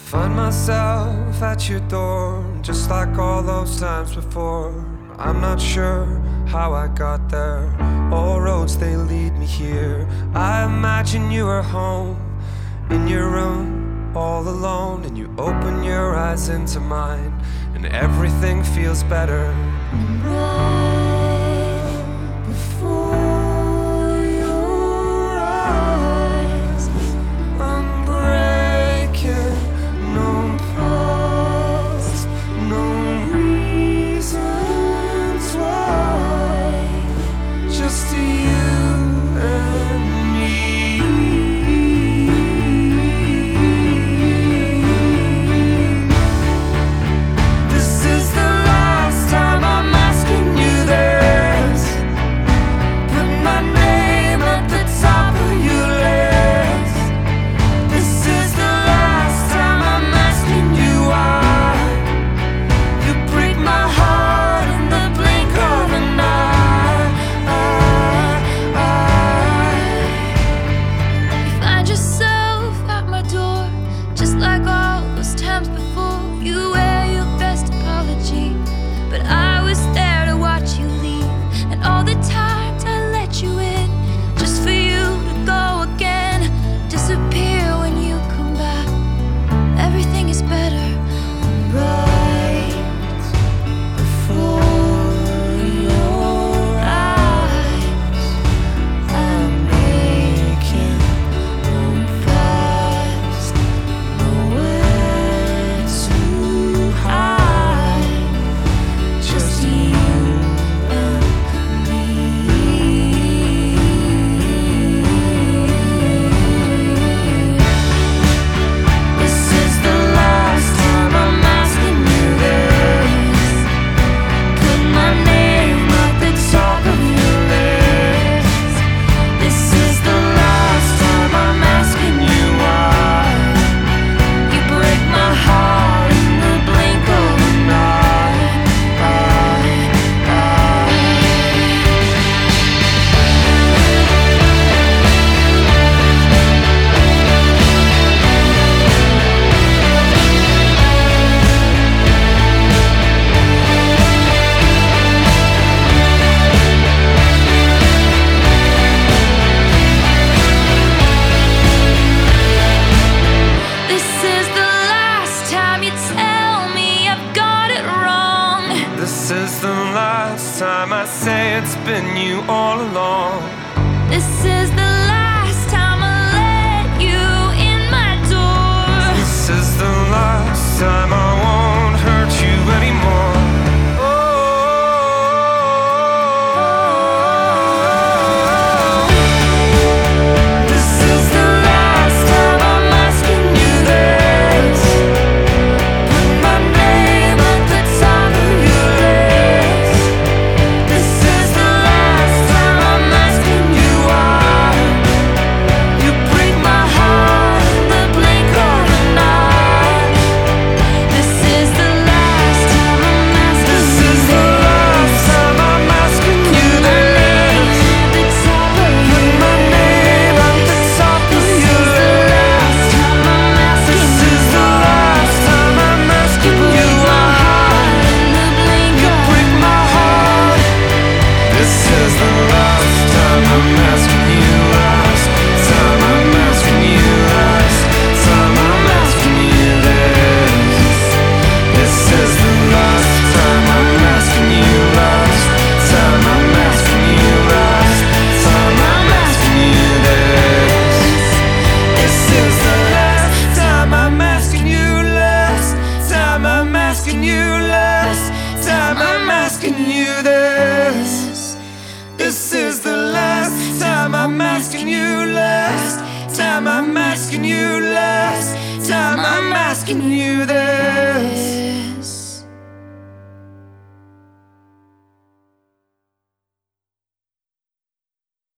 Find myself at your door, just like all those times before. I'm not sure how I got there. All roads, they lead me here. I imagine you are home, in your room, all alone, and you open your eyes into mine, and everything feels better. Right before your eyes, I'm breaking, no past, no reasons why. just you and me. This is the last time I'm asking you this. Put my name at the top of your list. This is the last time I'm asking you why. You break my heart in the blink of an eye. You find yourself at my door, just like all those times before. You wear your best apology, but I was there to watch you leave. And all the times I let you in, just for you to go again, disappear when you come back. Everything is better right before your eyes. I'm making no fast, nowhere to hide, just you and me. This is the last time I'm asking you this. Put my name at the top of your list. This is the last time I'm asking you why. You break my heart in the blink of an eye. This is the last time you tell me I've got it wrong. This is the last time I say it's been you all along. This is the last time I let you in my door. This is the last time I won't hurt you anymore. Oh, this is the last time I'm asking you this. Put my name at the top of your list. This is the last time I'm asking you why. You break my heart in the blink of an eye. This is the last time I'm asking This is the last time I'm asking you this. the top of Put my name at the top of your list. This is the last time I'm asking you why. You break my heart. This is the last time I'm asking you. Last time I'm asking you. Last time I'm asking you this. This is the last time I'm asking you. Last time I'm asking you. Last time I'm asking you this. This is the last time I'm asking you. Last time I'm asking you. Last time I'm asking you this. This is the last time I'm asking you. Last time I'm asking you. Last time I'm asking you this.